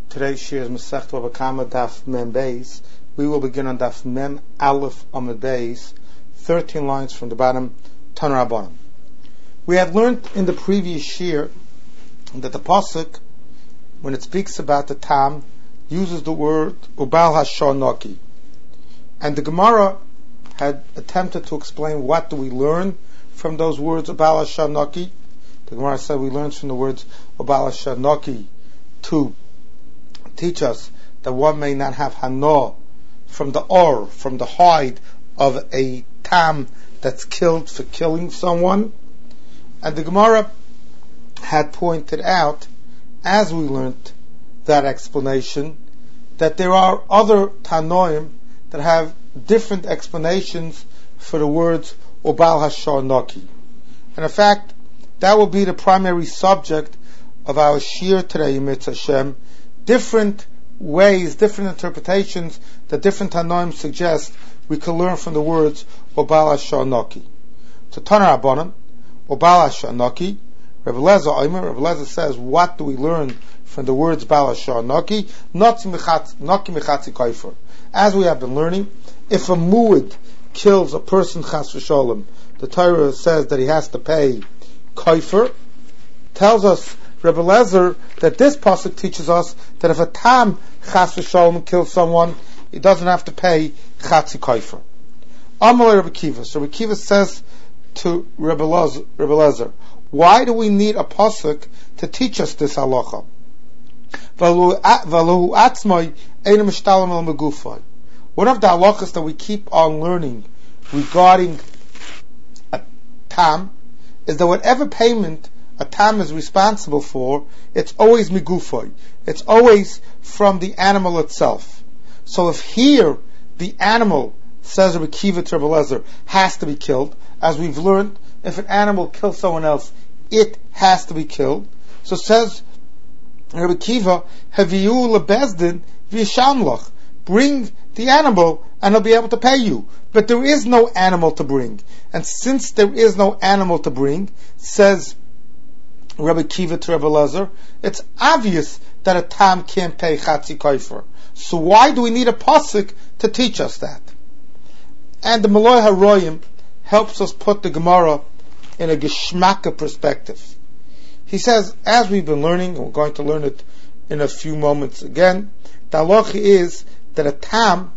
Today's shir is Masechta Bava Kama Daf Mem Beis. We will begin on Daf Mem Aleph Amud Beis, 13 lines from the bottom, Tanur Rabbanan. We have learned in the previous shir that the pasuk, when it speaks about the tam, uses the word Ubal Hashanoki, and the Gemara had attempted to explain what do we learn from those words Ubal Hashanoki. The Gemara said we learned from the words Ubal Hashanoki to teach us that one may not have hano from the hide of a tam that's killed for killing someone. And the Gemara had pointed out, as we learned that explanation, that there are other tanoim that have different explanations for the words Ubal Hashanoki. And in fact, that will be the primary subject of our shir today, Mitzvah Hashem. Different ways, different interpretations that different Tanoim suggest we can learn from the words Ubal Hashanoki. So Tanur Rabbanan, Ubal Hashanoki, Rebbe Lezer says, what do we learn from the words Ubal Hashanoki? Noki mechatzi kaifer. As we have been learning, if a mu'id kills a person chas v'sholem, the Torah says that he has to pay kaifer. Tells us Rebbe Lezer that this pasuk teaches us that if a tam chas v'sholem kills someone, he doesn't have to pay chatzi kaifer. Amalei Rebbe Kiva. So Rebbe Kiva says to Rebbe Lezer, why do we need a pasuk to teach us this halacha? One of the halachas that we keep on learning regarding a tam is that whatever payment a tam is responsible for, it's always migufoy. It's always from the animal itself. So if here the animal, says Rebbe Kiva to Rebbe Lezer, has to be killed, as we've learned, if an animal kills someone else, it has to be killed. So says Rebbe Kiva, Haviyu lebezdin v'yishamlach. Bring the animal and he'll be able to pay you. But there is no animal to bring. And since there is no animal to bring, says Rebbe Kiva to Rebbe Lezer, it's obvious that a tam can't pay chatzi kaifer. So why do we need a pasuk to teach us that? And the Maloi HaRoyim helps us put the Gemara in a geschmacka perspective. He says, as we've been learning, and we're going to learn it in a few moments again, the halacha is that a tam,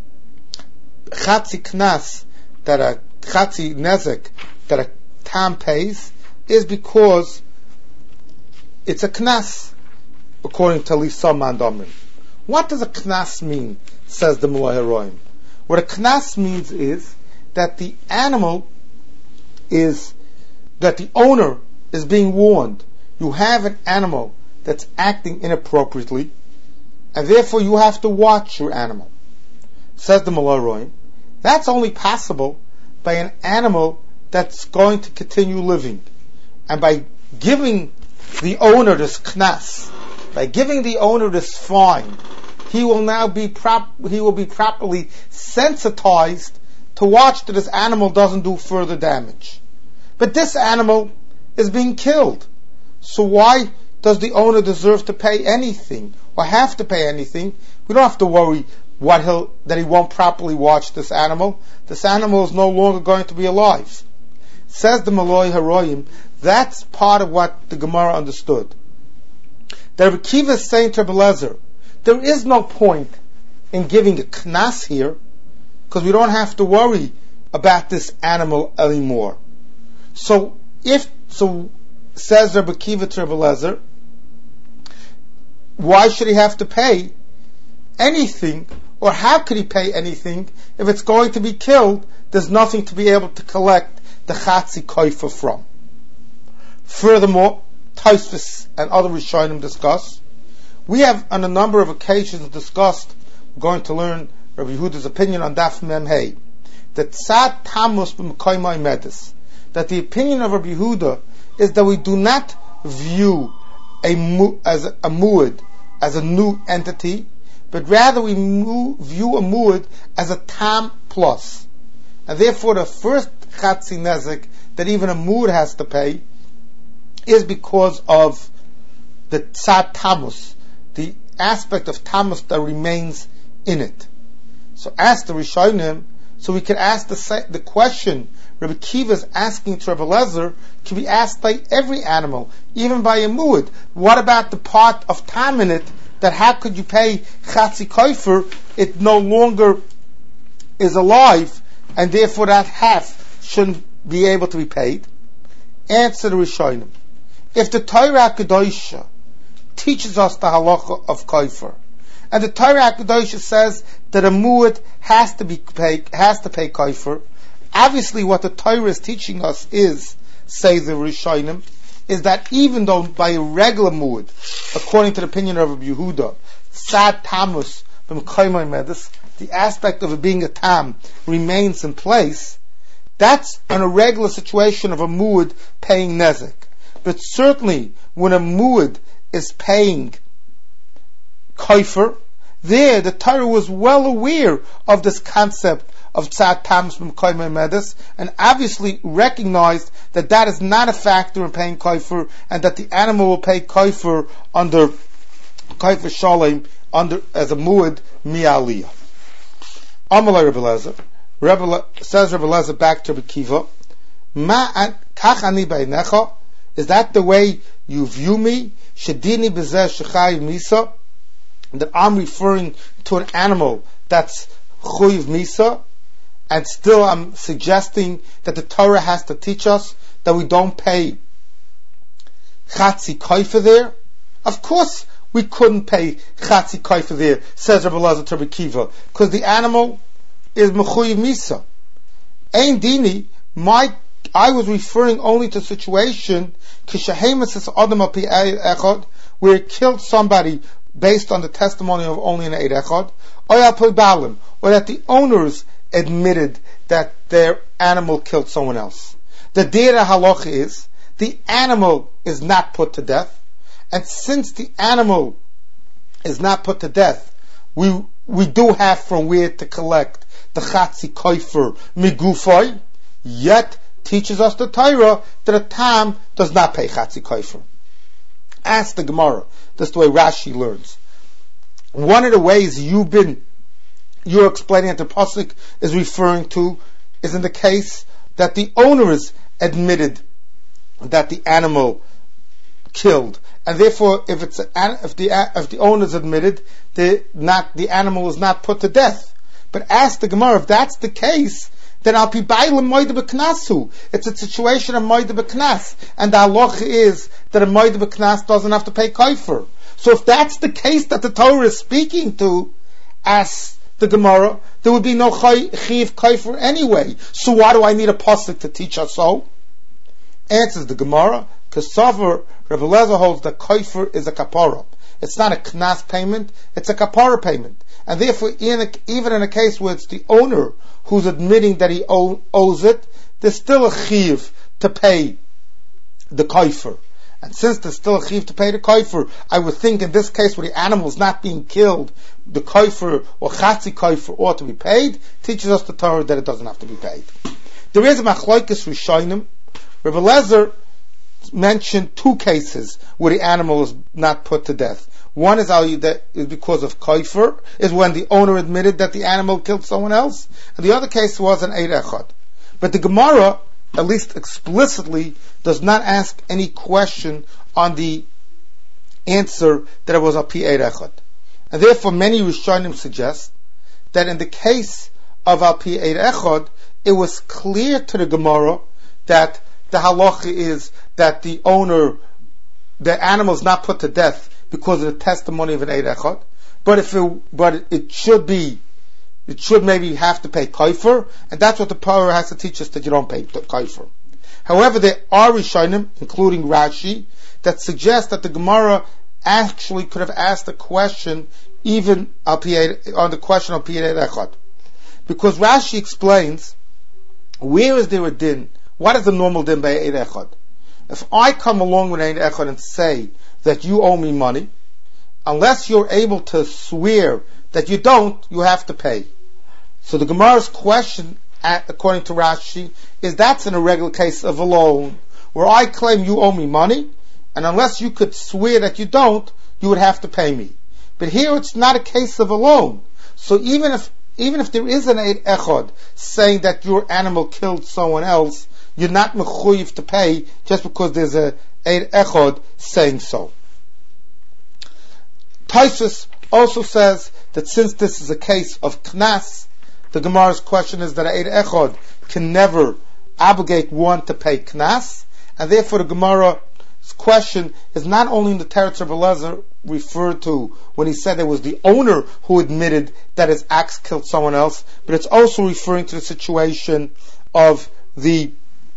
chatzi knas, that a chatzi nezek, that a tam pays, is because it's a knas, according to Lisa Mandamri. What does a knas mean, says the Maloi HaRoyim? What a knas means is that the animal is, that the owner is being warned. You have an animal that's acting inappropriately, and therefore you have to watch your animal. Says the Maloi HaRoyim, that's only possible by an animal that's going to continue living. And by giving the owner this knas, by giving the owner this fine, he will now be properly sensitized to watch that his animal doesn't do further damage. But this animal is being killed. So why does the owner deserve to pay anything or have to pay anything? We don't have to worry that he won't properly watch this animal. This animal is no longer going to be alive. Says the Maloi HaRoyim, that's part of what the Gemara understood. The Rebbe Kiva is saying to Rebbe Lezer, there is no point in giving a knas here, because we don't have to worry about this animal anymore. So says Rebbe Kiva to Rebbe Lezer, why should he have to pay anything, or how could he pay anything if it's going to be killed? There's nothing to be able to collect the chatzi kaifer from. Furthermore, Tosfos and other Rishonim discuss. We have on a number of occasions discussed, we're going to learn Rabbi Yehuda's opinion on Daf Mem Hey, that Tzad Tamus b'Mekoymai Medis, that the opinion of Rabbi Yehuda is that we do not view a mu'id as a new entity, but rather we view a mu'id as a tam plus. And therefore the first chatzi nezek that even a mu'id has to pay is because of the tzad tamus, the aspect of tamus that remains in it. So ask the Rishonim, so we can ask the question Rabbi Kiva is asking to Rabbi Lezer can be asked by every animal, even by a muad. What about the part of tam in it, that how could you pay chatzi koifer? It no longer is alive, and therefore that half shouldn't be able to be paid. Answer the Rishonim. If the Torah Kedosha teaches us the halacha of koifer, and the Torah Kedosha says that a muad has to pay koifer, obviously what the Torah is teaching us is, say the Rishonim, is that even though by a regular muad, according to the opinion of Rabbi Yehuda, sad tamus b'mekayimai medus, the aspect of it being a tam remains in place, that's an irregular situation of a muad paying nezek. But certainly when a muad is paying koifer, there the Torah was well aware of this concept of tzad tamus b'mekayimai medus, and obviously recognized that that is not a factor in paying koifer, and that the animal will pay koifer under koifer shalem as a muad mi'aliyah. Amalei Rebbe Lezer, says Rebbe Lezer back to Rebbe Kiva, kach ani b'einecha, is that the way you view me? Shedini b'zeh shechai misa, that I'm referring to an animal that's chuyiv misa, and still I'm suggesting that the Torah has to teach us that we don't pay chatzi koifer there? Of course we couldn't pay chatzi koifer there, says Rebbe Lezer to Rebbe Kiva, because the animal is mechuyiv misa. Ein dini, I was referring only to a situation where it killed somebody based on the testimony of only an eid echad, or that the owners admitted that their animal killed someone else. The dira halacha is the animal is not put to death, and since the animal is not put to death, we do have from where to collect the chatzi koifer migufay, yet teaches us the Torah that a tam does not pay chatzi koifer. Ask the Gemara. That's the way Rashi learns. One of the ways you're explaining that the pasuk is referring to is in the case that the owners admitted that the animal killed, and therefore if the owners admitted the animal was not put to death. But ask the Gemara, if that's the case, then al pi bailam moide b'knasu. It's a situation of moide b'knas, and the halacha is that a moide b'knas doesn't have to pay koifer. So if that's the case that the Torah is speaking to, as the Gemara, there would be no chiv koifer anyway. So why do I need a pasuk to teach us so? Answers the Gemara, because Rebbe Lezer holds that koifer is a kapara. It's not a knas payment, it's a kapara payment. And therefore, even in a case where it's the owner who's admitting that he owes it, there's still a chiv to pay the koifer. And since there's still a chiv to pay the koifer, I would think in this case where the animal is not being killed, the koifer or chatzi koifer ought to be paid, teaches us the Torah that it doesn't have to be paid. There is a machlokes rishonim. Rebbe Lezer mentioned two cases where the animal is not put to death. One is because of koifer, is when the owner admitted that the animal killed someone else, and the other case was an eid echad. But the Gemara, at least explicitly, does not ask any question on the answer that it was a pi eid echad. And therefore many Rishonim suggest that in the case of al pi eid echad, it was clear to the Gemara that the halacha is that the animal is not put to death because of the testimony of an eid echad, but it should maybe have to pay koifer, and that's what the Torah has to teach us, that you don't pay koifer. However, there are Rishonim, including Rashi, that suggest that the Gemara actually could have asked a question even on the question of Piyei Echad. Because Rashi explains, where is there a din? What is the normal din by Eid Echad? If I come along with Eid Echad and say that you owe me money, unless you're able to swear that you don't, you have to pay. So the Gemara's question, according to Rashi, is that's an irregular case of a loan, where I claim you owe me money, and unless you could swear that you don't, you would have to pay me. But here it's not a case of a loan. So even if there is an Eid Echad saying that your animal killed someone else, you're not mechuyev to pay just because there's a Eid Echad saying so. Tosfos also says that since this is a case of knas, the Gemara's question is that Eid Echad can never obligate one to pay knas, and therefore the Gemara's question is not only in the Teretz of Elazar referred to when he said it was the owner who admitted that his axe killed someone else, but it's also referring to the situation of the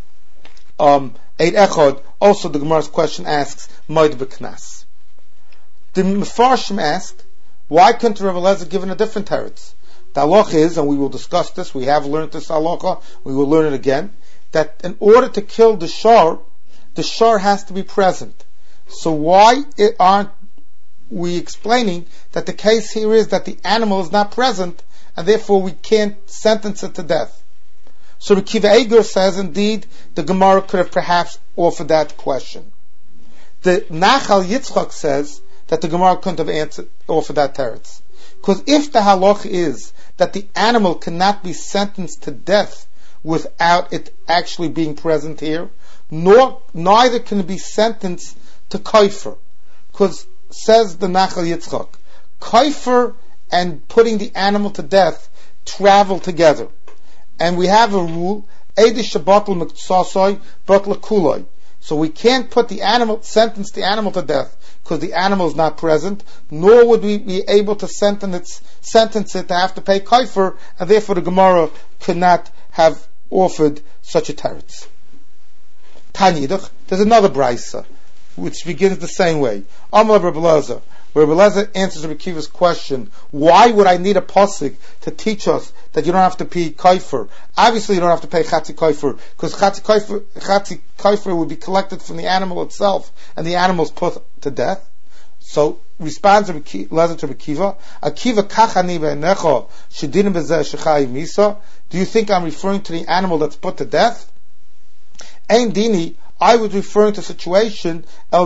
Eid Echad. Also, the Gemara's question asks, Moed b'knas. The Mefarshim asked, why couldn't Rav Elazar given a different teretz? The halacha is, and we will discuss this, we have learned this halacha, we will learn it again, that in order to kill the shar has to be present. So why aren't we explaining that the case here is that the animal is not present, and therefore we can't sentence it to death? So Reb Akiva Eiger says, indeed, the Gemara could have perhaps offered that question. The Nachal Yitzchak says that the Gemara couldn't have offered that teretz. Because if the halach is that the animal cannot be sentenced to death without it actually being present here, neither can it be sentenced to kaifer. Because, says the Nachal Yitzchak, kaifer and putting the animal to death travel together. And we have a rule, Eidish Shabbatul Mektsasoi Batla Kuloi. So we can't sentence the animal to death because the animal is not present, nor would we be able to sentence it to have to pay kaifer, and therefore the Gemara could not have offered such a teretz. Tanidach, there's another brisa, which begins the same way. Amar Reb Elazar, where Reb Elazar answers Reb Akiva's question, why would I need a pasuk to teach us that you don't have to pay kaifer? Obviously you don't have to pay chatzi kaifer, because chatzi kaifer would be collected from the animal itself, and the animal is put to death. So, responds Reb Elazar to Reb Akiva, Akiva kachani ve'enecha shedinim b'zeh shechayiv misa. Do you think I'm referring to the animal that's put to death? Ein dini, I was referring to a situation where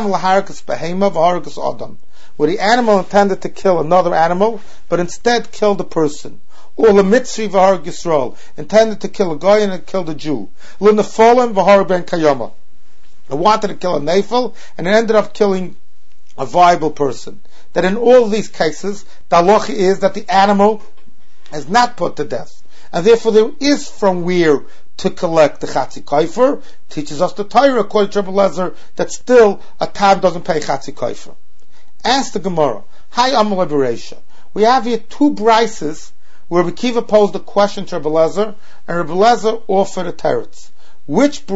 the animal intended to kill another animal, but instead killed a person. Or l'mitzri v'har Yisrael, intended to kill a guy and killed a Jew. L'nefolim v'har ben kayama, it wanted to kill a nefel and it ended up killing a viable person. That in all of these cases, the halacha is that the animal is not put to death, and therefore there is from where to collect the chatzi kaifer. Teaches us the Torah according to Reb Elazar that still a tab doesn't pay chatzi kaifer. Ask the Gemara, Hi Amal Bereisha. We have here two brises where Reb Akiva posed a question to Reb Elazar, and Reb Elazar offered a teretz. Which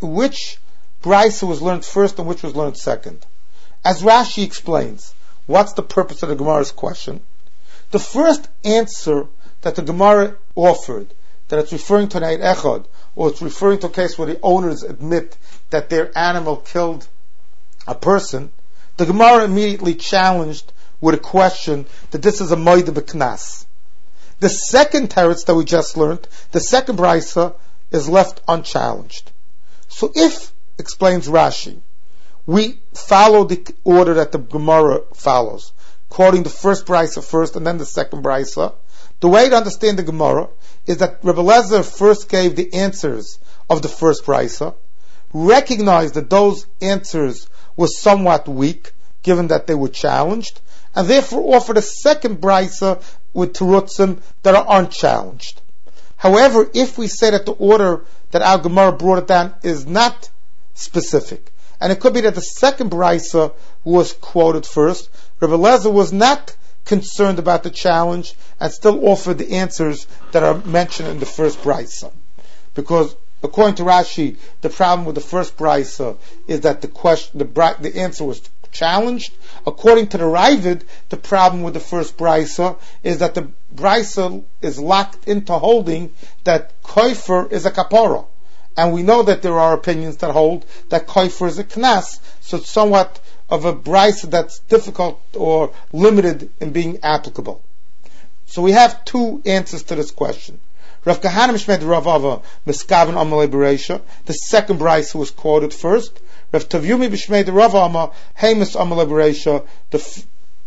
brisa was learned first and which was learned second? As Rashi explains, what's the purpose of the Gemara's question? The first answer that the Gemara offered, that it's referring to an Eid Echad, or it's referring to a case where the owners admit that their animal killed a person, the Gemara immediately challenged with a question that this is a Moed b'knas. The second teretz that we just learned, the second brisa, is left unchallenged. So if, explains Rashi, we follow the order that the Gemara follows, quoting the first brisa first and then the second brisa, the way to understand the Gemara is that Reb Elazar first gave the answers of the first brisa, recognized that those answers were somewhat weak, given that they were challenged, and therefore offered a second brisa with terutzim that are unchallenged. However, if we say that the order that our Gemara brought it down is not specific, and it could be that the second brisa was quoted first, Reb Elazar was not concerned about the challenge and still offered the answers that are mentioned in the first brisa. Because according to Rashi, the problem with the first brisa is that the answer was challenged. According to the Ravid, the problem with the first brisa is that the brisa is locked into holding that koifer is a kapara. And we know that there are opinions that hold that koifer is a knas, so it's somewhat of a brisa that's difficult or limited in being applicable. So we have two answers to this question. Rav Kahana Mishmed Rav Ava Miskaven Amalei Bereisha, the second brisa was quoted first. Rav Tavyumi Bishmed Rav Ama Hamas Amalei Bereisha, the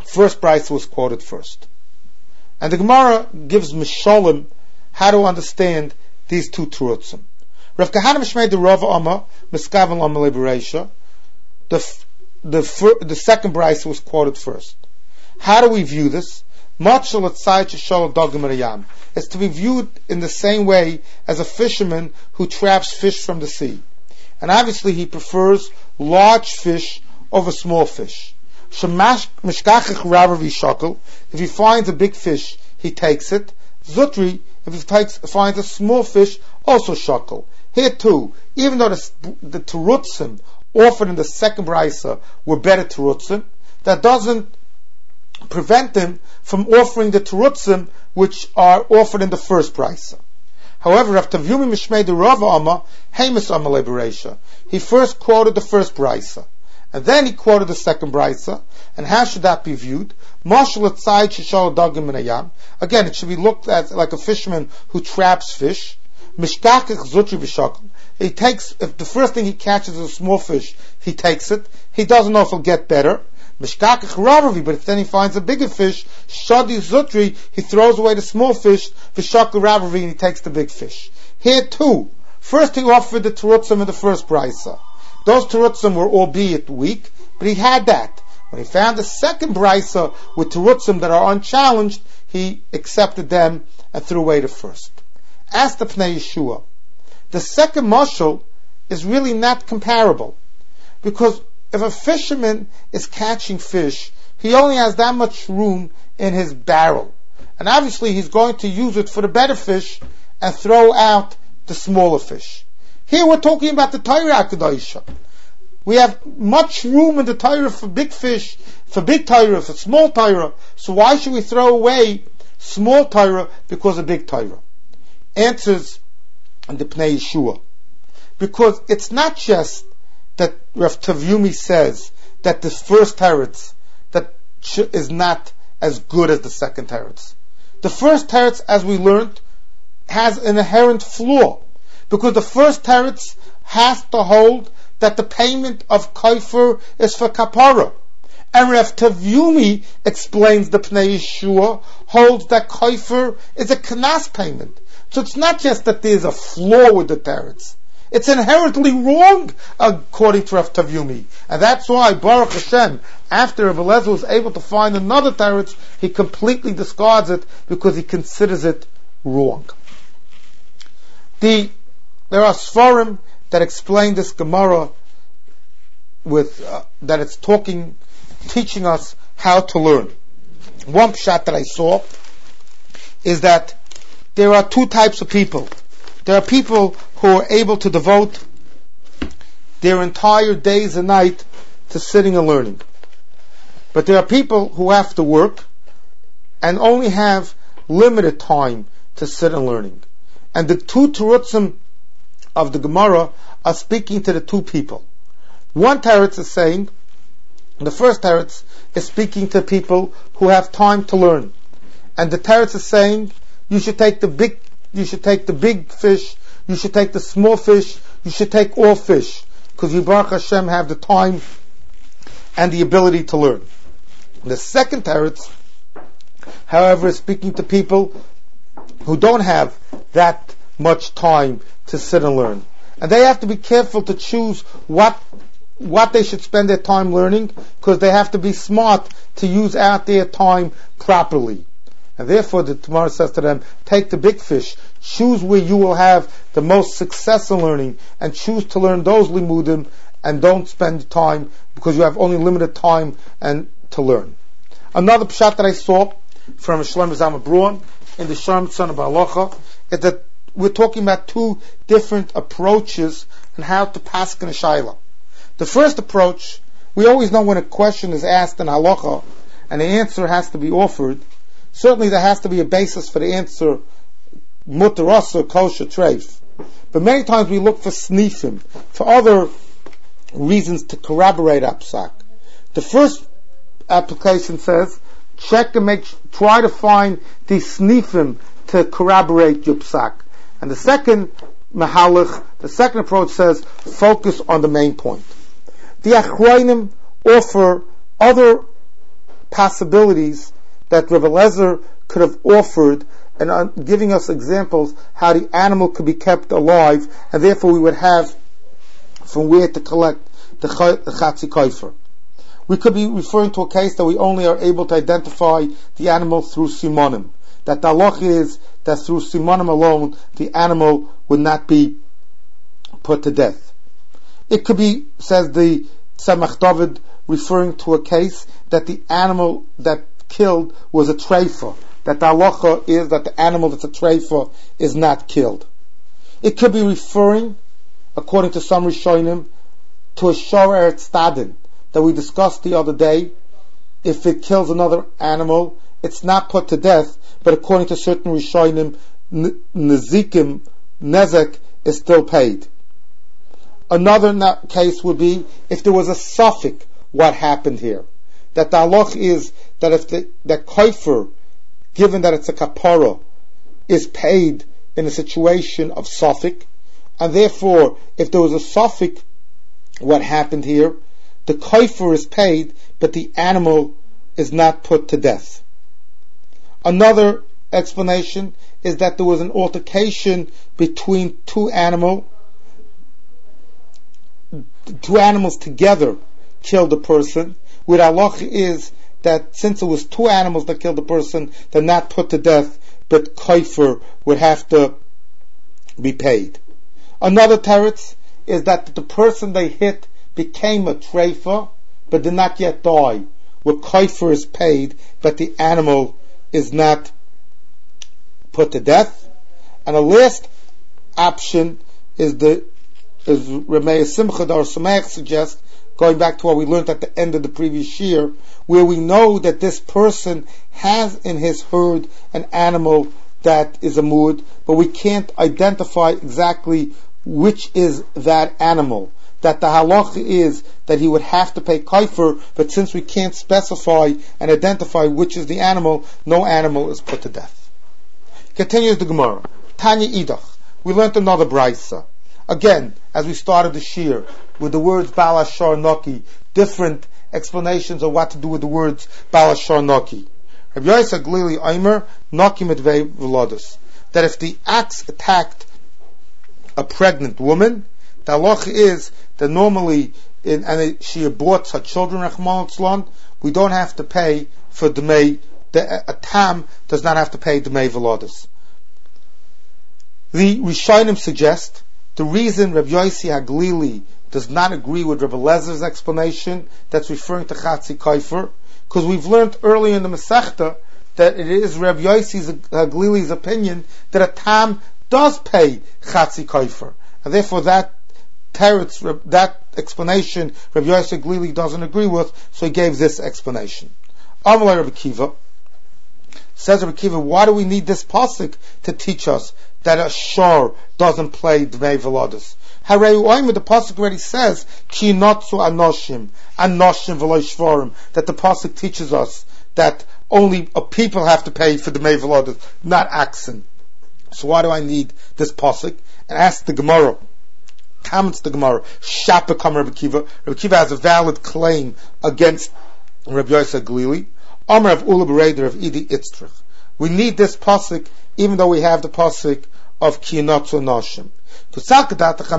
first brisa was quoted first. And the Gemara gives Mishalim how to understand these two terutzim. Rav Kahana Mishmei the Rava Amma Miskavan Lama Liberation. The second brisa was quoted first. How do we view this? It's to be viewed in the same way as a fisherman who traps fish from the sea. And obviously he prefers large fish over small fish. If he finds a big fish, he takes it. Zutri, if he finds a small fish, also shakel. Here too, even though the terutzim offered in the second brisa were better terutzim, that doesn't prevent him from offering the terutzim which are offered in the first brisa. However, Rav Tavyumi Mishmei the Rava Amma Hamas Amma Liberation. He first quoted the first brisa, and then he quoted the second brisa. And how should that be viewed? Again, it should be looked at like a fisherman who traps fish. He takes, if the first thing he catches is a small fish, he takes it. He doesn't know if he'll get better. But if then he finds a bigger fish, Shadi Zutri, he throws away the small fish, Vishakal Ravavi, and he takes the big fish. Here too, first he offered the terutzim in the first brisa. Those terutzim were albeit weak, but he had that. When he found the second brisa with terutzim that are unchallenged, he accepted them and threw away the first. Ask the Pnei Yeshua. The second mashal is really not comparable, because if a fisherman is catching fish, he only has that much room in his barrel. And obviously he's going to use it for the better fish and throw out the smaller fish. Here we're talking about the Torah HaKadoshah. We have much room in the Torah for big fish, for big Torah, for small Torah. So why should we throw away small Torah because of big Torah? Answers in the Pnei Yeshua. Because it's not just that Rav Tavyumi says that the first teretz that is not as good as the second teretz. The first teretz, as we learned, has an inherent flaw, because the first teretz has to hold that the payment of kaifer is for kapara, and Rav Tavyumi explains the Pnei Yeshua holds that kaifer is a kanas payment. So it's not just that there's a flaw with the teretz. It's inherently wrong, according to Rav Tavyumi. And that's why, Baruch Hashem, after Rav Eliezer was able to find another teretz, he completely discards it because he considers it wrong. There are Sfarim that explain this Gemara with, that it's teaching us how to learn. One pshat that I saw is that there are two types of people. There are people who are able to devote their entire days and night to sitting and learning. But there are people who have to work and only have limited time to sit and learning. And the two terutzim of the Gemara are speaking to the two people. One teretz is saying, the first teretz is speaking to people who have time to learn. And the teretz is saying, you should take the big fish, you should take the small fish, you should take all fish, because you, Baruch Hashem, have the time and the ability to learn. The second teretz, however, is speaking to people who don't have that much time to sit and learn. And they have to be careful to choose what they should spend their time learning, because they have to be smart to use out their time properly. And therefore the Gemara says to them, take the big fish, choose where you will have the most success in learning, and choose to learn those limudim, and don't spend time, because you have only limited time and to learn. Another pshat that I saw from Shlomo Zalman Braun in the Sharm Son of Halacha is that we're talking about two different approaches on how to paskin a shayla. The first approach, we always know when a question is asked in halacha and the answer has to be offered, certainly there has to be a basis for the answer, mutar asa, kosher, treif. But many times we look for snifim, for other reasons to corroborate our psak. The first application says, check and try to find the snifim to corroborate your psak. And the second mahalach, the second approach says, focus on the main point. The Achronim offer other possibilities that Rebbe Lezer could have offered, and giving us examples how the animal could be kept alive, and therefore we would have from where to collect the Chatzi Kaifer. We could be referring to a case that we only are able to identify the animal through Simonim. That the halach is that through Simonim alone, the animal would not be put to death. It could be, says the Tzemach David, referring to a case that the animal that killed was a treifa. That the halacha is that the animal that's a treifa is not killed. It could be referring, according to some Rishonim, to a shor eretz stadin that we discussed the other day. If it kills another animal, it's not put to death, but according to certain Rishonim, nezikim, nezek, is still paid. Another case would be if there was a suffix, what happened here. That the halach is that if the kaifer, given that it's a kapara, is paid in a situation of suffix, and therefore, if there was a suffix, what happened here, the kaifer is paid, but the animal is not put to death. Another explanation is that there was an altercation between two animals together killed a person, where halacha is that since it was two animals that killed the person, they're not put to death, but kaifer would have to be paid. Another teretz is that the person they hit became a treifa, but did not yet die, where kaifer is paid, but the animal is not put to death. And the last option is Rameh Simcha Dar Sameach suggests, going back to what we learned at the end of the previous year, where we know that this person has in his herd an animal that is a muad, but we can't identify exactly which is that animal. That the halacha is that he would have to pay kaifer, but since we can't specify and identify which is the animal, no animal is put to death. Continues the Gemara. Tanya Idach. We learned another brisa. Again, as we started the shir, with the words Baal Ashar Noki, different explanations of what to do with the words Baal Ashar Noki. Rabbi Yosef Glili Aimer, Noki Medvei Velodos. That if the axe attacked a pregnant woman, the halacha is that normally, she aborts her children, Rachmana litzlan, we don't have to pay for Dmei, a tam does not have to pay Dmei Velodos. The Rishonim suggest the reason Rabbi Yossi Haglili does not agree with Rabbi Lezer's explanation, that's referring to Chatzi Kaifer, because we've learned earlier in the Masechta that it is Rabbi Yossi Haglili's opinion that a tam does pay Chatzi Kaifer, and therefore that explanation Rabbi Yossi Haglili doesn't agree with, so he gave this explanation. Amalei Rabbi Kiva says, Rabbi Kiva, why do we need this pasuk to teach us that a shor doesn't play Dmei Velodos? Harei the pasuk already says Ki notzu anoshim v'lo shvarim, that the pasuk teaches us that only a people have to pay for Dmei Velodos, not oxen. So why do I need this pasuk? And ask the Gemara. Comments the Gemara. Shapa kam Rabbi Kiva. Rabbi Kiva has a valid claim against Rabbi Yosef Glili. Amar of Ula Bereder of Idi Itztrich. We need this pasuk even though we have the pasuk of Ki notzu anoshim. If I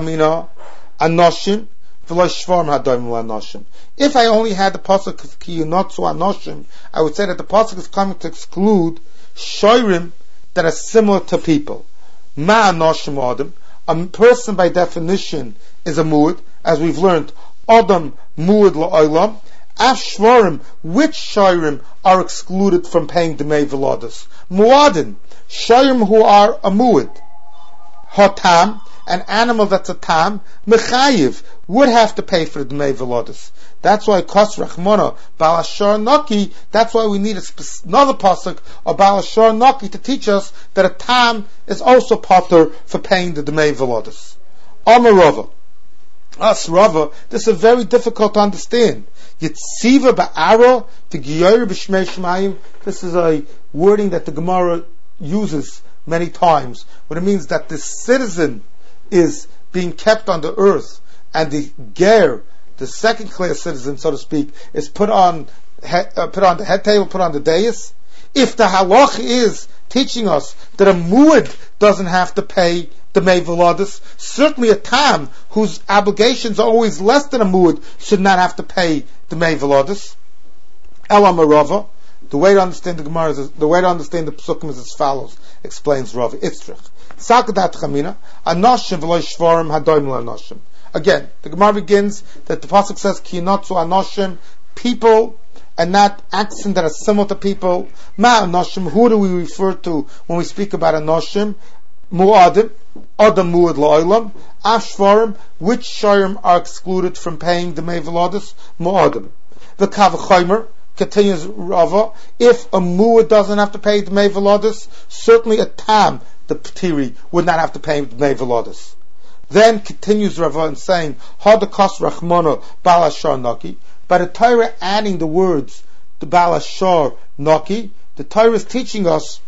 only had the pasuk of Ki notzu anoshim, I would say that the pasuk is coming to exclude shoyrim that are similar to people. Ma anoshim adam, a person by definition is a muad, as we've learned. Adam muad la'olam. Af shvarim, which shoyrim are excluded from paying Dmei Velodos? Muadin, shoyrim who are a muad. Hatam, an animal that's a tam, mechayiv, would have to pay for the Dmei Velodos. That's why Kos Rachmana, Baal Ashar Noki, that's why we need another pasuk of Baal Ashar Noki to teach us that a tam is also potter for paying the Dmei Velodos. Amar Rava. Us Rava, this is very difficult to understand. Yitziva ba'ara v'giyor b'shmei shmayim. This is a wording that the Gemara uses many times, when it means that the citizen is being kept on the earth, and the ger, the second class citizen, so to speak, is put on put on the head table, put on the dais. If the halach is teaching us that a muad doesn't have to pay the Mei Veladis, certainly a tam whose obligations are always less than a muad should not have to pay the Mei Veladis. Elam Rava. The way to understand the Gemara is, the way to understand the Pesukim is as follows, explains Rav Itzrich. Sakadat Chamina, Anoshim v'lo shvarim hadoim l'anoshim. Again, the Gemara begins that the Pasuk says, Ki notzu anoshim, people, and not accents that are similar to people. Ma anoshim, who do we refer to when we speak about anoshim? Mu'adim, Adam mu'ad la'olam. Ashvarim, which sharim are excluded from paying the Mei Veladis? Mu'adim. The Kavachaymer, continues Rava, if a mu'ad doesn't have to pay the Mei Veladis, certainly a tam, the Ptiri, would not have to pay the Mei Veladis. Then continues Rava in saying, Hadakas Rachmana Balashar Naki, by the Torah adding the words, the Balashar Naki, the Torah is teaching us,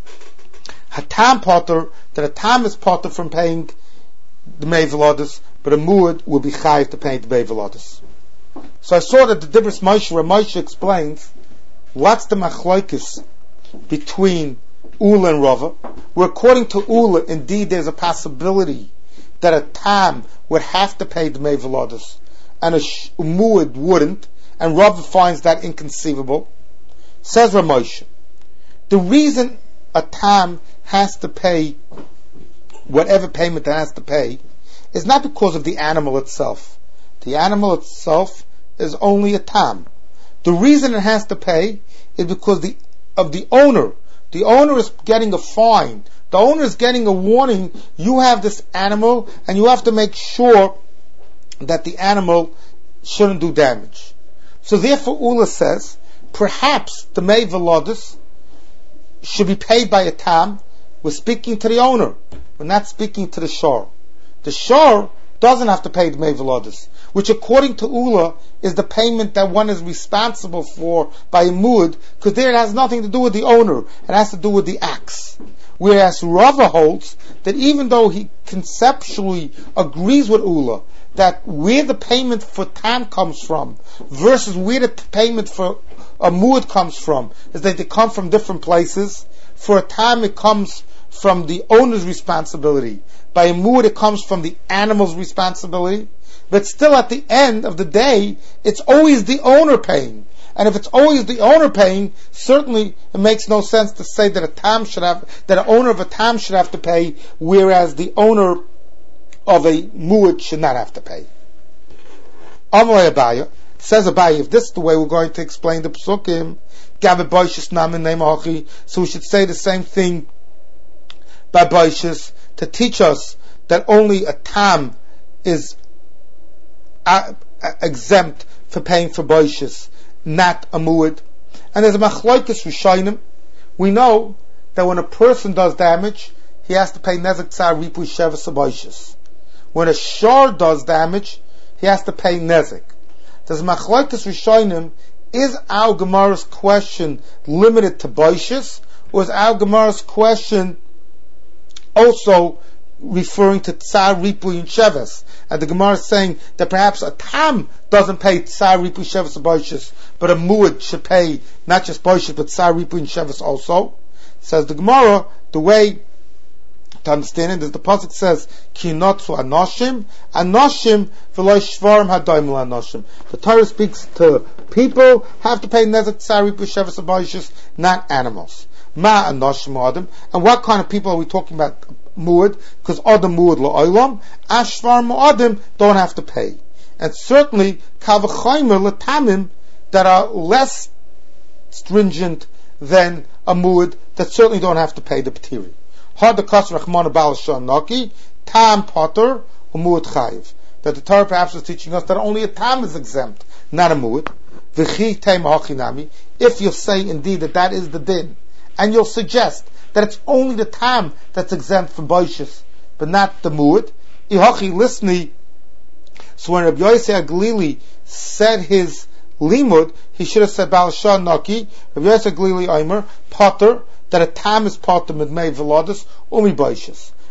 Hatam Potter, that a tam is Potter from paying the Mei Veladis, but a mu'ad will be chayiv to pay the Mei Veladis. So I saw that the Dibros Moshe, where Moshe explains what's the machlokes between Ula and Rava, where according to Ula, indeed there's a possibility that a tam would have to pay the Mei Veladis and a mu'ad wouldn't, and Rava finds that inconceivable. Says Rav Moshe, the reason a tam has to pay whatever payment it has to pay is not because of the animal itself. The animal itself is only a tam. The reason it has to pay is because of the owner. The owner is getting a fine. The owner is getting a warning. You have this animal and you have to make sure that the animal shouldn't do damage. So therefore Ula says, perhaps the Mei Veladis should be paid by a tam. We're speaking to the owner. We're not speaking to the shor. The shor doesn't have to pay the Mei Veladis, which according to Ula is the payment that one is responsible for by a mu'ad, because there it has nothing to do with the owner, it has to do with the axe. Whereas Rava holds that even though he conceptually agrees with Ula, that where the payment for tam comes from versus where the payment for a mu'ad comes from is that they come from different places. For a tam it comes from the owner's responsibility. By a mu'ad it comes from the animal's responsibility. But still at the end of the day, it's always the owner paying. And if it's always the owner paying, certainly it makes no sense to say that an owner of a tam should have to pay, whereas the owner of a mu'ad should not have to pay. Amalei Abaya, says Abaya, if this is the way we're going to explain the Pesukim, so we should say the same thing by Boishis, to teach us that only a tam is exempt for paying for Boishis, not a mu'ad. And there's a machlokes Rishonim. We know that when a person does damage, he has to pay nezek tsar ripui shevas Boishis. When a shor does damage, he has to pay nezek. There's a machlokes Rishonim. Is our Gemara's question limited to Boishis, or is our Gemara's question also referring to Tsar Ripui and Sheves? And the Gemara is saying that perhaps a tam doesn't pay Tsar Ripui Sheves and Boishis, but a mu'ad should pay not just Boishis but Tsar Ripui and Sheves also. Says the Gemara, the way to understand it is the pasuk says Ki notzu anoshim v'lo shvarim hadoim l'anoshim. The Torah speaks to people have to pay nezek tsar ripui shevas and boishis, not animals. Ma anoshim adam, and what kind of people are we talking about? Mu'ad, because adam mu'ad la'olam, ashvar mu'adim don't have to pay, and certainly kavachaymer l'tamim that are less stringent than a mu'ad that certainly don't have to pay the p'tiri. Hadakas Rachmana Balashar Naki, Tam Potter, Umu'ad Chayiv. That the Torah perhaps is teaching us that only a tam is exempt, not a mu'ad. V'chi Teim Hachinami. If you'll say indeed that is the din, and you'll suggest that it's only the tam that's exempt from Boishis, but not the mu'ad. Ihachi Lisni. So when Rabbi Yosei HaGlili said his limud, he should have said Balashar Naki, Rabbi Yosei HaGlili Omer, Potter, that a tam is part of Mei Veladis, Umi Boishis.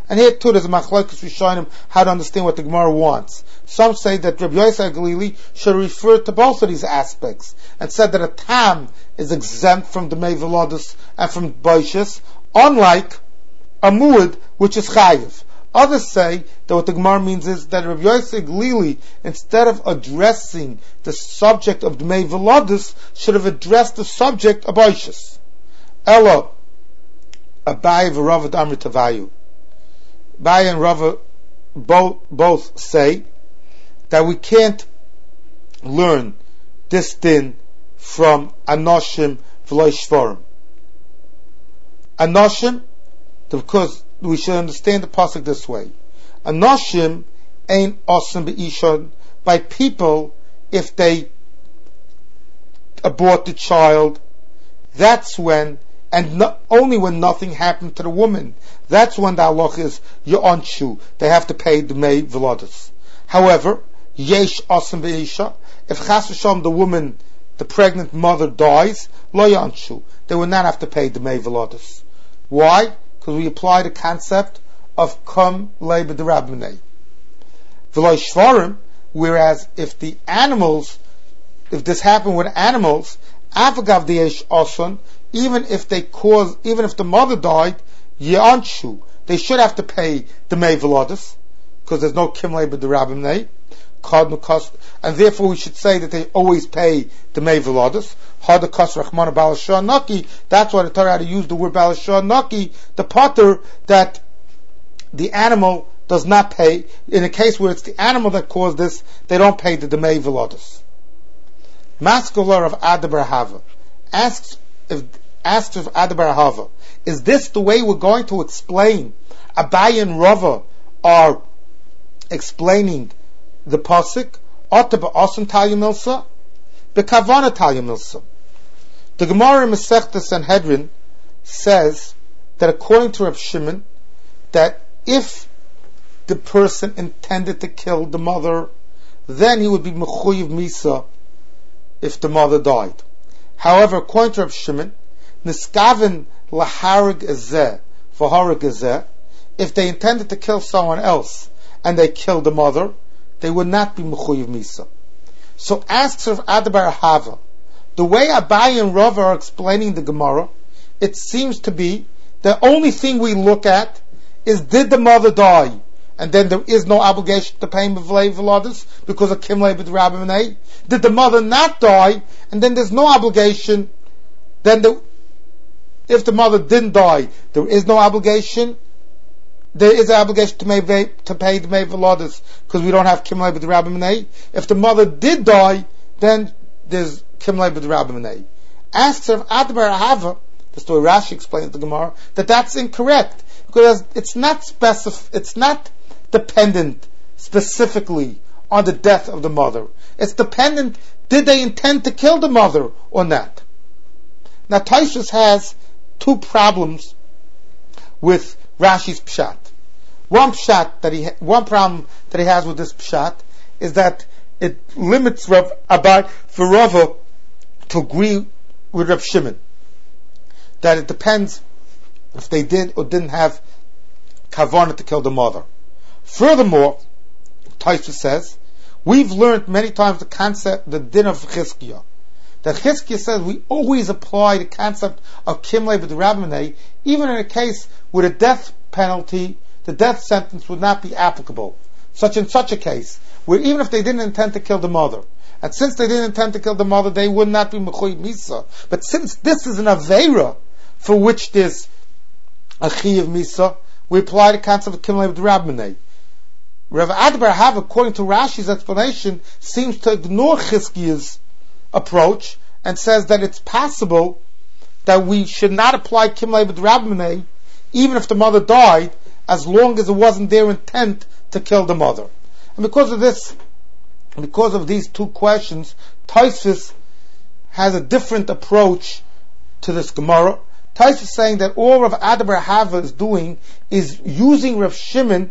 And here too there's a machlokes rishonim how to understand what the Gemara wants. Some say that Rabbi Yosef Galili should refer to both of these aspects and said that a tam is exempt from the Mevilodus and from Boishis, unlike a muad, which is chayiv. Others say that what the Gemara means is that Rabbi Yosef Galili, instead of addressing the subject of the Mevilodus, should have addressed the subject of Boishis. Elo, Abai v'Rava d'Amri Tavayu. Abai and Rava both say that we can't learn this din from Anoshim v'Lo Shvorim. Anoshim, because we should understand the pasuk this way: Anoshim ain't awesome beishon by people if they abort the child. That's when, and only when nothing happened to the woman. That's when the halach is Ya'onshu. They have to pay the Mei Velodas. However, Yesh Asam Be'isha, if Chas v'Shalom the woman, the pregnant mother dies, Lo Ya'onshu. They will not have to pay the Mei Velodas. Why? Because we apply the concept of Kom Lei B'Derabminei. V'Lo Shvarim, whereas if the animals, if this happened with animals, Avagav the Yesh Asan, even if the mother died, Yanshu, they should have to pay the Mei Velodas, because there's no Kimlei B'Derabminei, and therefore we should say that they always pay the Mei Velodas. Hadakas Rachmana Balashah Naki, that's why the Torah had to use the word Balashah Naki, the potter that the animal does not pay. In a case where it's the animal that caused this, they don't pay the Mei Velodas. Maskalar of Adabar Hava asks of Adabar Hava, is this the way we're going to explain? Abai and Rava are explaining the pasuk. Otaba Asan Talya Milsa, Bekavana Talya Milsa. The Gemara in Masechta Sanhedrin says that according to Reb Shimon, that if the person intended to kill the mother, then he would be mechuyev misa if the mother died. However, according to Reb Shimon, niskaven laharig ezeh v'harig ezeh, if they intended to kill someone else and they killed the mother, they would not be mechuyev misa. So asks Rav Adabar Hava, the way Abai and Rava are explaining the Gemara, it seems to be the only thing we look at is, did the mother die? And then there is no obligation to pay Mevlei Velodas because of Kimlei B'Derabminei. Did the mother not die? And then there's no obligation. If the mother didn't die, there is no obligation. There is an obligation to pay the Mei Velodas because we don't have Kimlei B'Derabminei. If the mother did die, then there's Kimlei B'Derabminei. Asks Rav Adabar Hava, the story Rashi explains the Gemara, that's incorrect because it's not dependent specifically on the death of the mother. It's dependent, did they intend to kill the mother or not? Now Taishus has two problems with Rashi's pshat. One problem that he has with this pshat is that it limits Rav Abai for Rava to agree with Rav Shimon, that it depends if they did or didn't have kavanah to kill the mother. Furthermore, Taisha says, we've learned many times the concept, the din of Chizkiah. That Chizkiah says we always apply the concept of Kimlei B'Derabminei, even in a case with a death penalty, the death sentence would not be applicable. In such a case, where even if they didn't intend to kill the mother, and since they didn't intend to kill the mother, they would not be Mechuyev Misa. But since this is an Aveira for which there's a Chiyev Misa, we apply the concept of Kimlei B'Derabminei. Rav Adabar Hava, according to Rashi's explanation, seems to ignore Chizkiah's approach and says that it's possible that we should not apply Kimlei B'Derabminei even if the mother died, as long as it wasn't their intent to kill the mother. And because of these two questions, Taisvis has a different approach to this Gemara. Taisvis is saying that all Rav Adabar Hava is doing is using Rav Shimon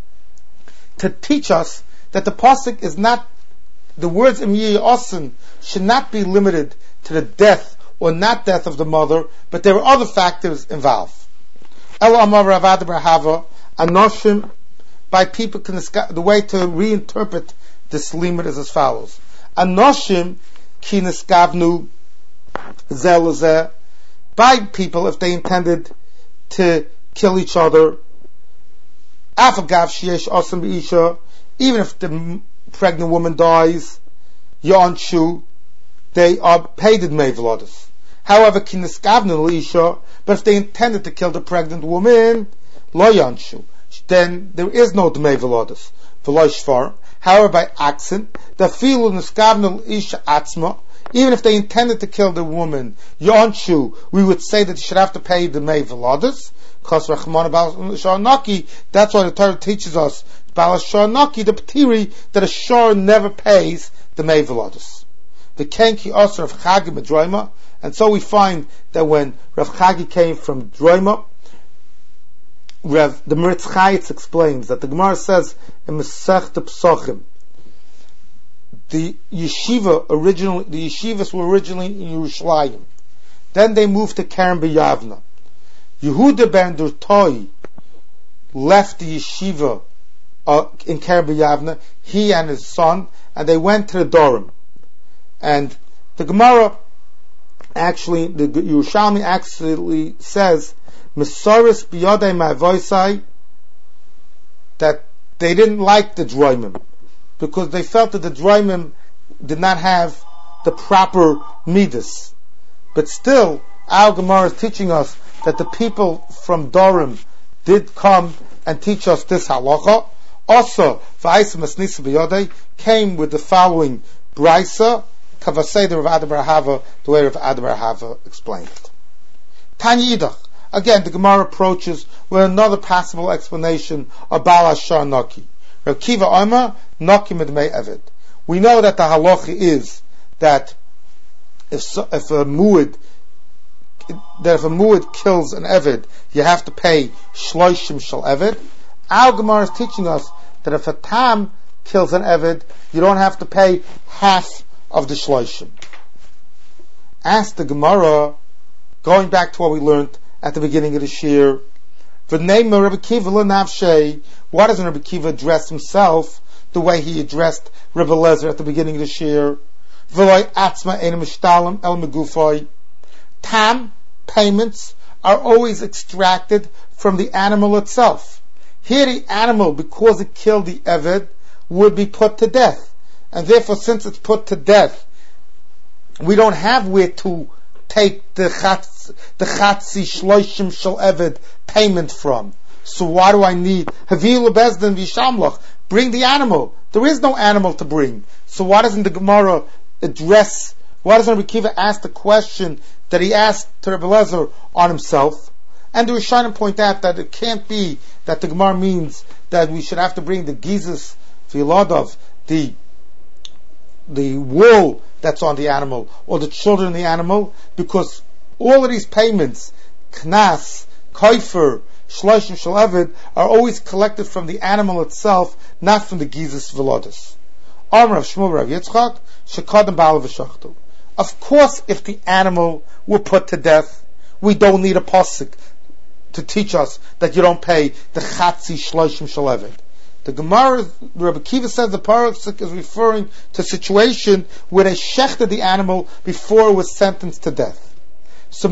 to teach us that the pasuk is not, the words Im Yeh Osin should not be limited to the death or not death of the mother, but there are other factors involved. Elo Amar Rav Adabar Hava, Anoshim, by people, the way to reinterpret this limit is as follows. Anoshim ki niskavnu zeh lezeh, by people if they intended to kill each other, afagav sheyesh osam b'isha, even if the pregnant woman dies, yonshu, they are paid in Dmei V'Lodos. However, ki niskavnu l'isha, but if they intended to kill the pregnant woman, lo yonshu, then there is no Dmei V'Lodos. V'lo shvar. However, by accent, the filu niskavnu l'isha atzma, even if they intended to kill the woman, yonshu, we would say that you should have to pay the Dmei V'Lodos. That's why the Torah teaches us, the P'tiri, that a shor never pays the Dmei V'Lodos. The Kenki Osir of Chagi Medroima, and so we find that when Rav Chagi came from Droima, the Meretz Chayitz explains that the Gemara says in Masechta Psochim, the yeshivas were originally in Yerushalayim. Then they moved to Kerem B'Yavna. Yehuda ben Durtoi left the yeshiva in Kerem B'Yavna, he and his son, and they went to the Dorim. And the Gemara actually, the Yerushalmi actually says, Mesoris b'yodei ma'avoisai, that they didn't like the Droimim, because they felt that the Droimim did not have the proper midas. But still, our Gemara is teaching us that the people from Dorim did come and teach us this halacha. Also, V'aisa Masnisa b'yodei came with the following brisa, Kavasei the Rav Adabar Hava, the way Rav Adabar Hava explained it. Tanya Idach. Again, the Gemara approaches with another possible explanation of Baal Ashar Naki. Rav Kiva Omer, Naki Medmei Eved. We know that the halacha is that if a mu'id kills an Eved, you have to pay Shloishim Shal Eved. Our Gemara is teaching us that if a Tam kills an Eved, you don't have to pay half of the Shloishim. Ask the Gemara, going back to what we learned at the beginning of the Shir, why doesn't Rabbi Kiva address himself the way he addressed Rabbi Lezer at the beginning of the Shir? Tam payments are always extracted from the animal itself. Here the animal, because it killed the Eved, would be put to death. And therefore, since it's put to death, we don't have where to take the chatzi shloishim shel Eved payment from. So why do I need Havilu Bezdin Vishamloch? Bring the animal. There is no animal to bring. So why doesn't the Gemara address? Why doesn't Rabbi Kiva ask the question that he asked to Rabbi Lezer on himself? And the Rishonim point out that it can't be that the Gemara means that we should have to bring the gizas Viladov, the wool that's on the animal, or the children of the animal, because all of these payments, knas, kaifer, shloshim shel Eved, are always collected from the animal itself, not from the gizas velodas. Amar of Shmuel Rav Yitzchak, shekadam ba'al v'shachtu. Of course, if the animal were put to death, we don't need a pasuk to teach us that you don't pay the chatzi shloshim shel Eved. The Gemara, Rabbi Kiva says the parasuk is referring to a situation where they shechted the animal before it was sentenced to death. So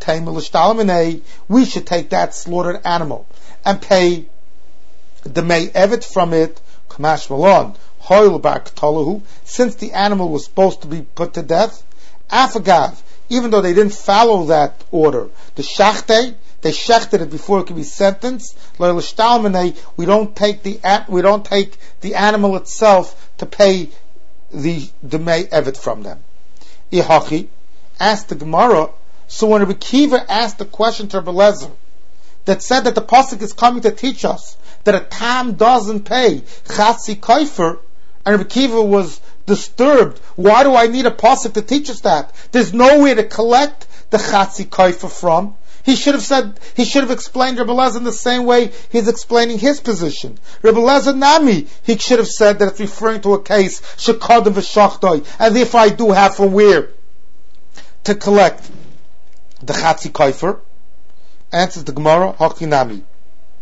we should take that slaughtered animal and pay the Dmei Eved from it, Kamash Malon, Hoil Bar K'tolahu, since the animal was supposed to be put to death. Afagav, even though they didn't follow that order, the Shachtei, they shechted it before it could be sentenced. We don't take the animal itself to pay the Dmei Eved from them. Ihachi asked the Gemara. So when Rabbi Kiva asked the question to Rabbi Lezer that said that the pasuk is coming to teach us that a tam doesn't pay chatzi kaifer, and Rabbi Kiva was disturbed. Why do I need a pasuk to teach us that? There's nowhere to collect the chatzi kaifer from. He should have explained Rabbi Lezer in the same way he's explaining his position. Rabbi Lezer Nami, he should have said that it's referring to a case, shekadam v'shachtoi, and therefore I do have from where to collect the chatzi kaifer. Answers the Gemara, Haki Nami.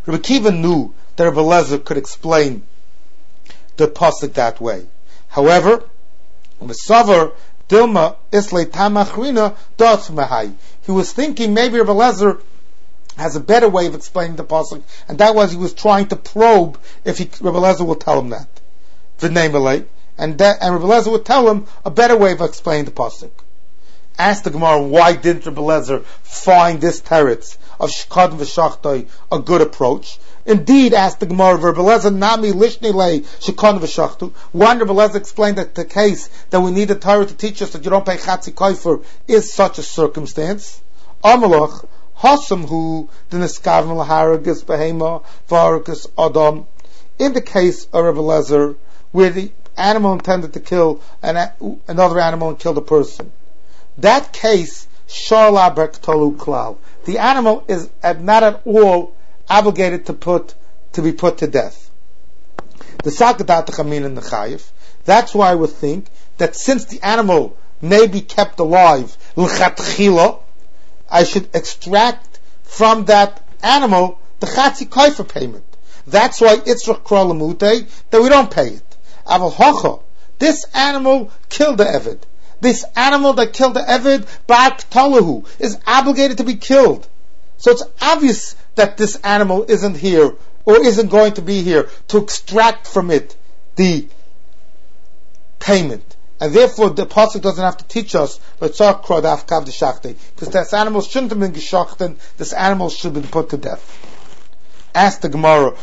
Rabbi Kiva knew that Rabbi Eliezer could explain the pasuk that way. However, Mesavar Dilma Islay Tamachrina Dot Mahai. He was thinking maybe Rabbi Eliezer has a better way of explaining the pasuk, and that was he was trying to probe if Rabbi Eliezer will tell him that. V'neimelei, and Rabbi Eliezer would tell him a better way of explaining the pasuk. Ask the Gemara, why didn't Rabbi Eliezer find this teretz of Shkad v'Shachtoi a good approach? Indeed, asked the Gemara, Rabbi Eliezer nami lishni lei Shkad v'Shachtu. Why did Rabbi Eliezer explain that the case that we need the Torah to teach us that you don't pay Chatzi Kofer is such a circumstance? Amalach hasam hu the niskavim laharagus behema v'aragus adam. In the case of Rabbi Eliezer, where the animal intended to kill another animal and kill the person, that case, Sharla Berktolu Klal. The animal is not at all obligated to be put to death. The Sakadat Chamin and the Chayiv. That's why I would think that since the animal may be kept alive, l'chatchila, I should extract from that animal the Chatzi Koifer payment. That's why Itzrach Kral Lamute, that we don't pay it. Aval Hocha, this animal killed the Eved. This animal that killed the Eved, Ba'ak Talahu, is obligated to be killed. So it's obvious that this animal isn't here, or isn't going to be here, to extract from it the payment. And therefore the Pasuk doesn't have to teach us, because this animal shouldn't have been geshachten, this animal should have been put to death. Ask the Gemara,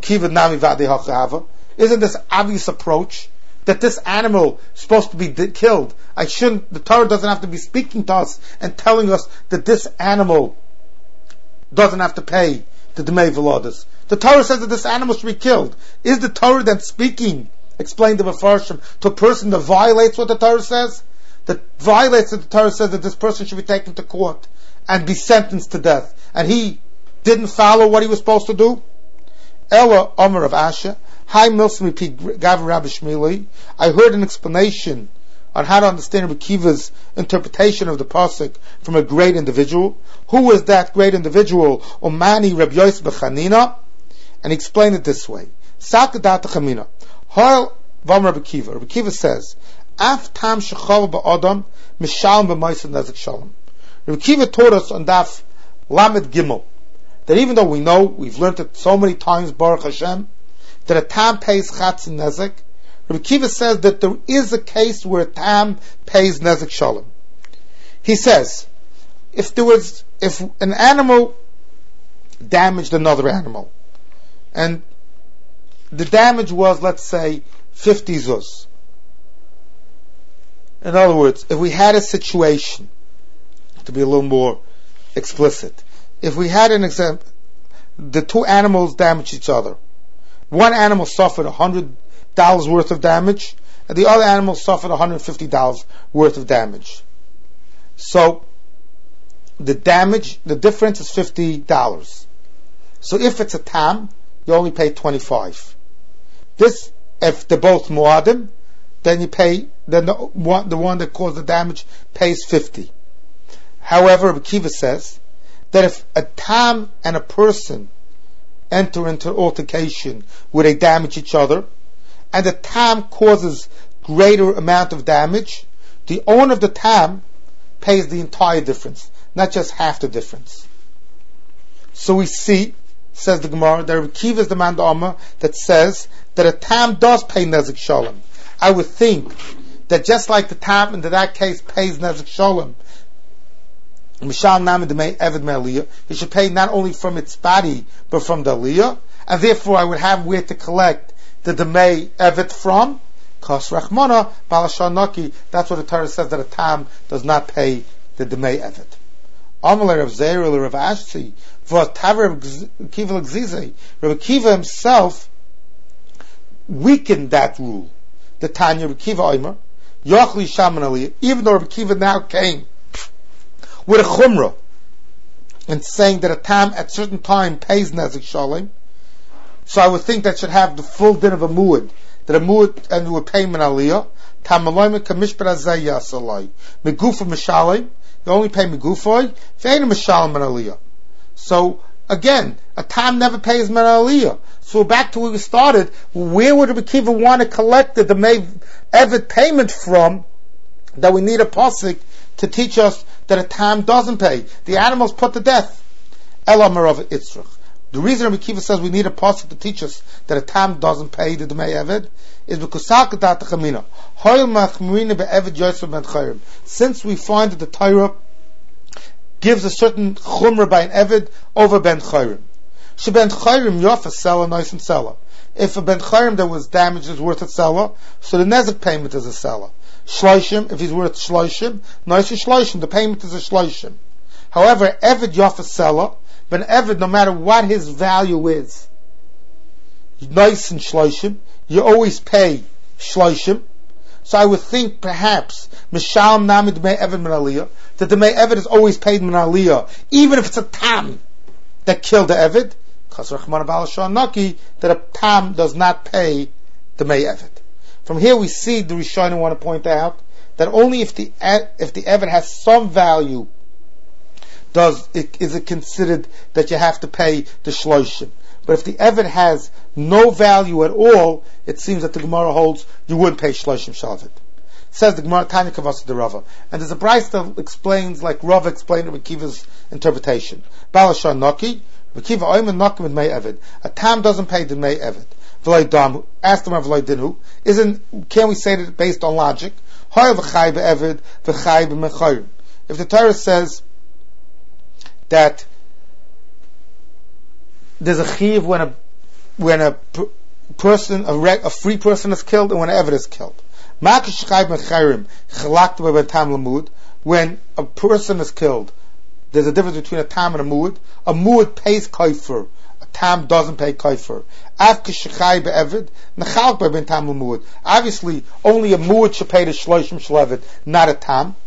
isn't this obvious approach? That this animal is supposed to be killed. The Torah doesn't have to be speaking to us and telling us that this animal doesn't have to pay the Demei Velodas. The Torah says that this animal should be killed. Is the Torah then speaking, explain the Mefarshim, to a person that violates what the Torah says? That violates what the Torah says, that this person should be taken to court and be sentenced to death. And he didn't follow what he was supposed to do? Ella Omer of Asher. Hi, Milsmi P. Gavin Rabbi Shmili. I heard an explanation on how to understand Rabbi Kiva's interpretation of the pasuk from a great individual. Who was that great individual? Omani Rabbi Yosef Bechanina. And he explained it this way. Sakadat Chamina. Har Vam Rabbi Kiva. Rabbi Kiva says, Af tam shechal ba'adam mishalm b'maisa nezik shalom. Rabbi Kiva taught us on Daf Lamed Gimel that even though we know, we've learned it so many times, Baruch Hashem, that a tam pays chatz and nezek, Rabbi Kiva says that there is a case where a tam pays nezek shalom. He says, if an animal damaged another animal, and the damage was, let's say, 50 zuz. In other words, if we had a situation, to be a little more explicit, if we had an example, the two animals damaged each other. One animal suffered $100 worth of damage, and the other animal suffered $150 worth of damage. So, the difference is $50. So if it's a tam, you only pay $25. This, if they're both muadim, then you pay, then the one that caused the damage pays $50. However, Rabbi Kiva says that if a tam and a person enter into altercation where they damage each other, and the tam causes greater amount of damage, the owner of the tam pays the entire difference, not just half the difference. So we see, says the Gemara, that Rabbi Kiva is the man that says that a tam does pay nezik shalom. I would think that just like the tam in that case pays nezik shalom, he should pay not only from its body but from the aliyah, and therefore I would have where to collect the demei evet from. Kas rachmana balashanaki. That's what the Torah says, that a tam does not pay the demei evet. Amalei Rav Zeir Rav Ashi v'ataver Kiva l'gzizei. Rav Kiva himself weakened that rule. The Tanya Rav Kiva Omer Yochli Shaman Aliyah. Even though Rav Kiva now came with a chumrah and saying that a tam at certain time pays nezik shalom, so I would think that should have the full din of a muad, that a muad and would pay min aliyah. Tam aloyme kamishper azay yasalai megufa mishalem. You only pay megufoy. Ve'ena mishalem min aliyah. So Again, a tam never pays men aliyah. So back to where we started, where would Rabbi Kiva want to collect the Demei Evet payment from, that we need a pasuk to teach us that a tam doesn't pay? The animals put to death. Ela Merav Itzrach. The reason Rabbi Kiva says we need a pasuk to teach us that a tam doesn't pay the Demei Evet is because since we find that the Torah gives a certain chumrah by an Eved over Ben Chayrim. She Ben Chayrim yof a seller, nice and seller. If a Ben Chayrim that was damaged is worth a seller, so the nezek payment is a seller. Shloishim, if he's worth shloishim, nice and shloishim, the payment is a shloishim. However, Eved yof a seller, but Eved, no matter what his value is, nice and shloishim, you always pay shloishim. So I would think perhaps Mishalem Nami Dmei Evet Min Aliyah, that the Dmei Evet is always paid Min Aliyah, even if it's a tam that killed the Evet, because Rachman Abal Shah Naki, that a tam does not pay the Dmei Evet. From here we see the Rishonim want to point out that only if the Evet has some value is it considered that you have to pay the shloshim. But if the Evet has no value at all, it seems that the Gemara holds you wouldn't pay shloshim shalvit. Says the Gemara Tanya Kavasa de Rava, and there's a brayso that explains like Rava explained Rabbi Kiva's interpretation. Balashar Naki, Rabbi Kiva Oyman Naki with May Evet. A tam doesn't pay the May Evet. V'lay dam. Ask them V'lay dinu. Can we say that based on logic? Hoy v'chay be'eved v'chay b'mechayim. If the Torah says that there's a chiv when a person, a free person is killed and when an Eved is killed. When a person is killed, there's a difference between a tam and a muad. A muad pays kaifer. A tam doesn't pay kaifer. Obviously, only a muad should pay the shloshim shlevet, not a tam.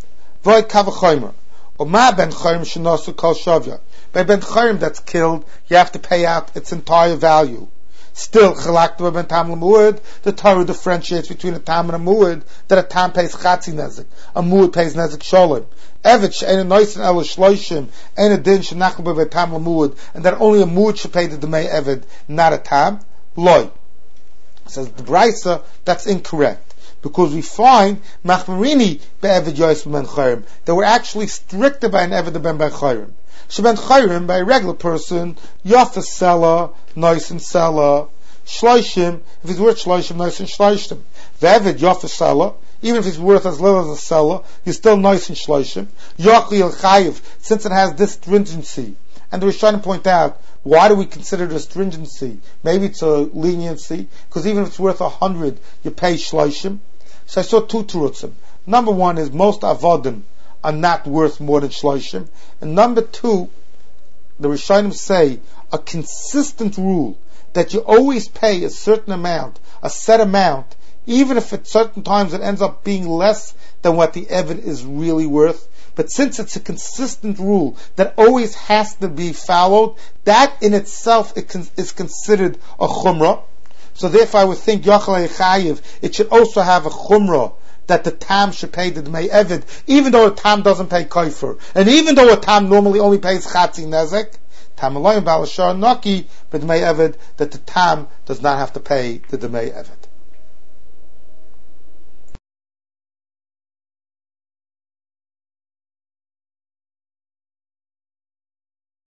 By Ben Chayrim that's killed, you have to pay out its entire value. Still, the Torah differentiates between a tam and a muad, that a tam pays chatzi nezik, a muad pays nezik sholem. Evet she'ena noisen ela shloishim, ena din shenachlu b'vei tam l'muad, and that only a muad should pay the demei evet, not a tam. Loi. Says the brayso, that's incorrect. Because we find machmarini be'eved yois ben Chayrim, that we're actually stricter by an eved ben Chayrim. Sheben Chayrim, by a regular person, Yafas Seller, nice and Seller, Shloishim, if he's worth Shloishim, nice and Shloishim. Ve'evid Yafas Seller, even if he's worth as little as a seller, he's still nice and Shloishim. Yochli El Chayiv, since it has this stringency. And we're trying to point out, why do we consider it a stringency? Maybe it's a leniency, because even if it's worth 100, you pay Shloishim. So I saw two terutzim. Number one is most avodim are not worth more than shloshim. And number two, the Rishonim say a consistent rule that you always pay a certain amount, a set amount, even if at certain times it ends up being less than what the Eved is really worth. But since it's a consistent rule that always has to be followed, that in itself is considered a chumrah. So therefore I would think Yochel Chayiv, it should also have a chumrah that the tam should pay the Dmei Evet, even though a tam doesn't pay kaifer. And even though a tam normally only pays chatzi nezek, tam alayim balashar naki, but Dmei Evet, that the tam does not have to pay the Dmei Evet.